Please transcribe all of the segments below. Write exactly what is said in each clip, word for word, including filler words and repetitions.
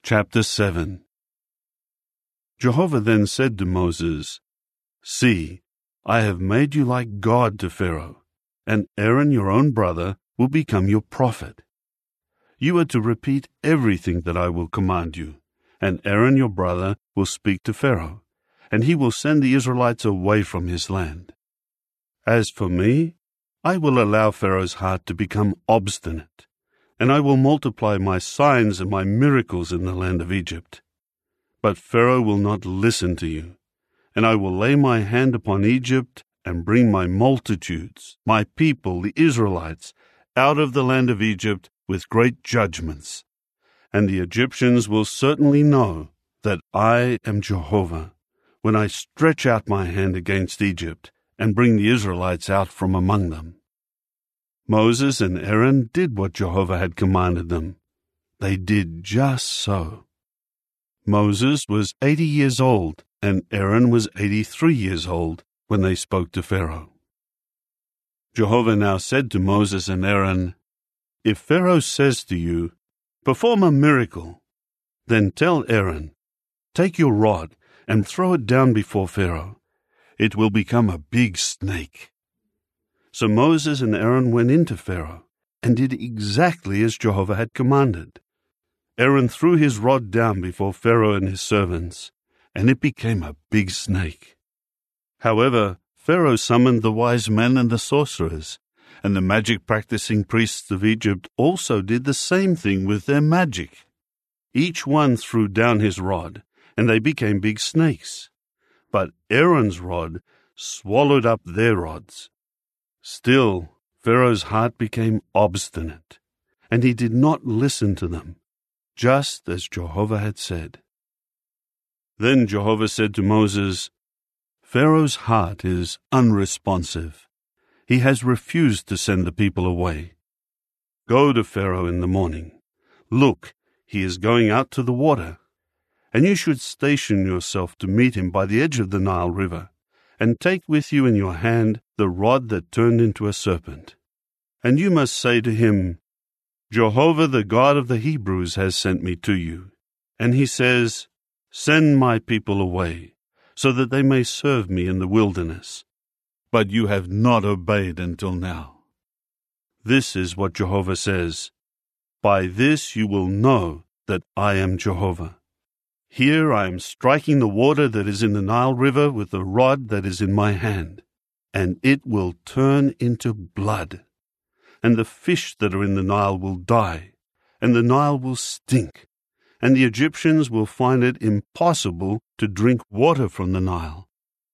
Chapter seven. Jehovah then said to Moses, See, I have made you like God to Pharaoh, and Aaron your own brother will become your prophet. You are to repeat everything that I will command you, and Aaron your brother will speak to Pharaoh, and he will send the Israelites away from his land. As for me, I will allow Pharaoh's heart to become obstinate, and I will multiply my signs and my miracles in the land of Egypt. But Pharaoh will not listen to you, and I will lay my hand upon Egypt and bring my multitudes, my people, the Israelites, out of the land of Egypt with great judgments. And the Egyptians will certainly know that I am Jehovah, when I stretch out my hand against Egypt and bring the Israelites out from among them. Moses and Aaron did what Jehovah had commanded them. They did just so. Moses was eighty years old, and Aaron was eighty-three years old when they spoke to Pharaoh. Jehovah now said to Moses and Aaron, If Pharaoh says to you, Perform a miracle, then tell Aaron, Take your rod and throw it down before Pharaoh. It will become a big snake. So Moses and Aaron went into Pharaoh and did exactly as Jehovah had commanded. Aaron threw his rod down before Pharaoh and his servants, and it became a big snake. However, Pharaoh summoned the wise men and the sorcerers, and the magic-practicing priests of Egypt also did the same thing with their magic. Each one threw down his rod, and they became big snakes. But Aaron's rod swallowed up their rods. Still, Pharaoh's heart became obstinate, and he did not listen to them, just as Jehovah had said. Then Jehovah said to Moses, Pharaoh's heart is unresponsive. He has refused to send the people away. Go to Pharaoh in the morning. Look, he is going out to the water. And you should station yourself to meet him by the edge of the Nile River, and take with you in your hand the rod that turned into a serpent. And you must say to him, Jehovah the God of the Hebrews has sent me to you. And he says, Send my people away, so that they may serve me in the wilderness. But you have not obeyed until now. This is what Jehovah says, By this you will know that I am Jehovah. Here I am striking the water that is in the Nile River with the rod that is in my hand, and it will turn into blood. And the fish that are in the Nile will die, and the Nile will stink, and the Egyptians will find it impossible to drink water from the Nile.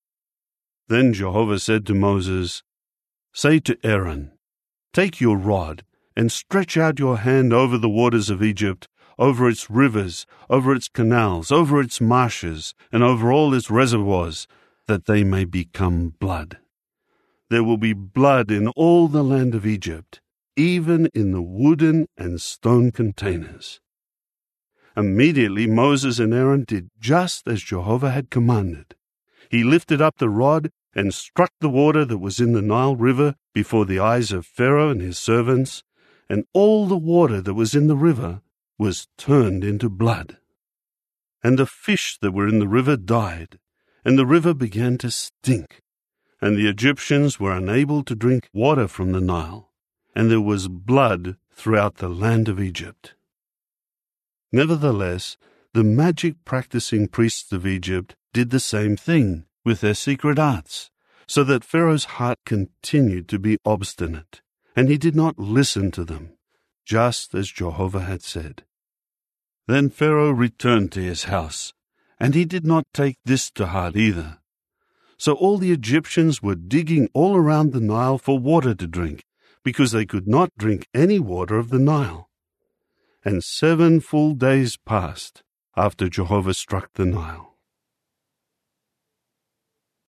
Then Jehovah said to Moses, Say to Aaron, Take your rod and stretch out your hand over the waters of Egypt, over its rivers, over its canals, over its marshes, and over all its reservoirs, that they may become blood. There will be blood in all the land of Egypt, even in the wooden and stone containers. Immediately Moses and Aaron did just as Jehovah had commanded. He lifted up the rod and struck the water that was in the Nile River before the eyes of Pharaoh and his servants, and all the water that was in the river was turned into blood. And the fish that were in the river died, and the river began to stink, and the Egyptians were unable to drink water from the Nile, and there was blood throughout the land of Egypt. Nevertheless, the magic-practicing priests of Egypt did the same thing with their secret arts, so that Pharaoh's heart continued to be obstinate, and he did not listen to them, just as Jehovah had said. Then Pharaoh returned to his house, and he did not take this to heart either. So all the Egyptians were digging all around the Nile for water to drink, because they could not drink any water of the Nile. And seven full days passed after Jehovah struck the Nile.